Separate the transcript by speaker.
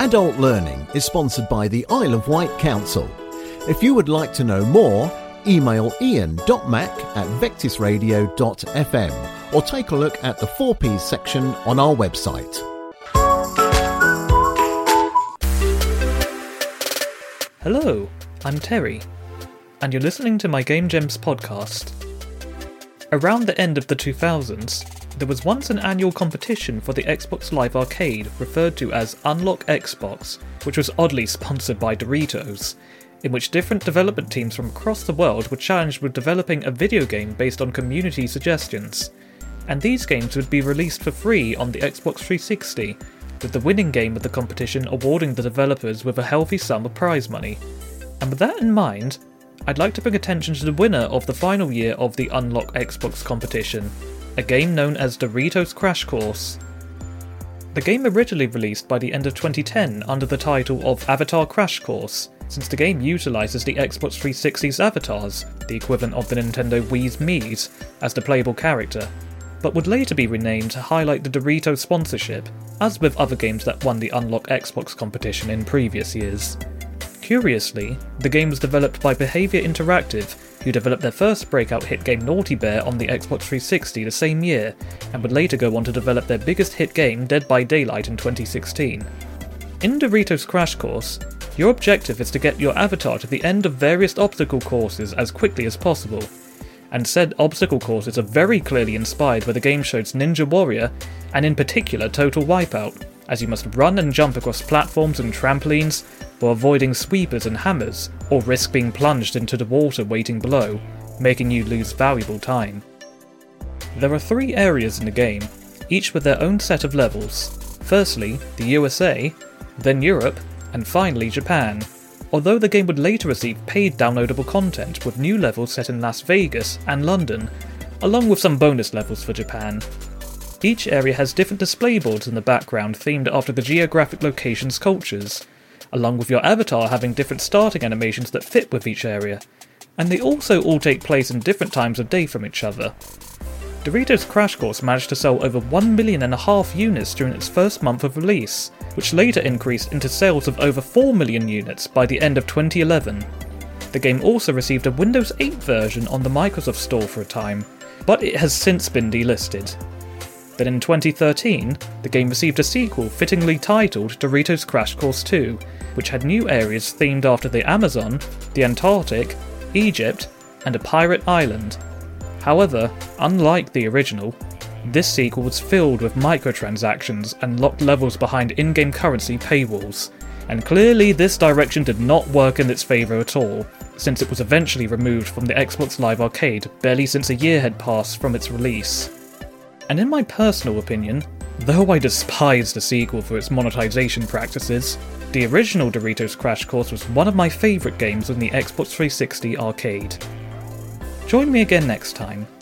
Speaker 1: Adult Learning is sponsored by the Isle of Wight Council. If you would like to know more, email ian.mac@vectisradio.fm or take a look at the 4Ps section on our website.
Speaker 2: Hello, I'm Terry, and you're listening to my Game Gems podcast. Around the end of the 2000s, there was once an annual competition for the Xbox Live Arcade referred to as Unlock Xbox, which was oddly sponsored by Doritos, in which different development teams from across the world were challenged with developing a video game based on community suggestions. And these games would be released for free on the Xbox 360, with the winning game of the competition awarding the developers with a healthy sum of prize money. And with that in mind, I'd like to bring attention to the winner of the final year of the Unlock Xbox competition, a game known as Doritos Crash Course. The game originally released by the end of 2010 under the title of Avatar Crash Course, since the game utilises the Xbox 360's avatars, the equivalent of the Nintendo Wii's Miis, as the playable character, but would later be renamed to highlight the Doritos sponsorship, as with other games that won the Unlock Xbox competition in previous years. Curiously, the game was developed by Behaviour Interactive, who developed their first breakout hit game Naughty Bear on the Xbox 360 the same year, and would later go on to develop their biggest hit game Dead by Daylight in 2016. In Doritos Crash Course, your objective is to get your avatar to the end of various obstacle courses as quickly as possible, and said obstacle courses are very clearly inspired by the game show's Ninja Warrior, and in particular Total Wipeout, as you must run and jump across platforms and trampolines, while avoiding sweepers and hammers, or risk being plunged into the water waiting below, making you lose valuable time. There are 3 areas in the game, each with their own set of levels. Firstly, the USA, then Europe, and finally Japan, although the game would later receive paid downloadable content with new levels set in Las Vegas and London, along with some bonus levels for Japan. Each area has different display boards in the background themed after the geographic location's cultures, along with your avatar having different starting animations that fit with each area, and they also all take place in different times of day from each other. Doritos Crash Course managed to sell over 1.5 million units during its first month of release, which later increased into sales of over 4 million units by the end of 2011. The game also received a Windows 8 version on the Microsoft Store for a time, but it has since been delisted. Then in 2013, the game received a sequel fittingly titled Doritos Crash Course 2, which had new areas themed after the Amazon, the Antarctic, Egypt, and a pirate island. However, unlike the original, this sequel was filled with microtransactions and locked levels behind in-game currency paywalls, and clearly this direction did not work in its favour at all, since it was eventually removed from the Xbox Live Arcade barely since a year had passed from its release. And in my personal opinion, though I despise the sequel for its monetization practices, the original Doritos Crash Course was one of my favourite games on the Xbox 360 arcade. Join me again next time,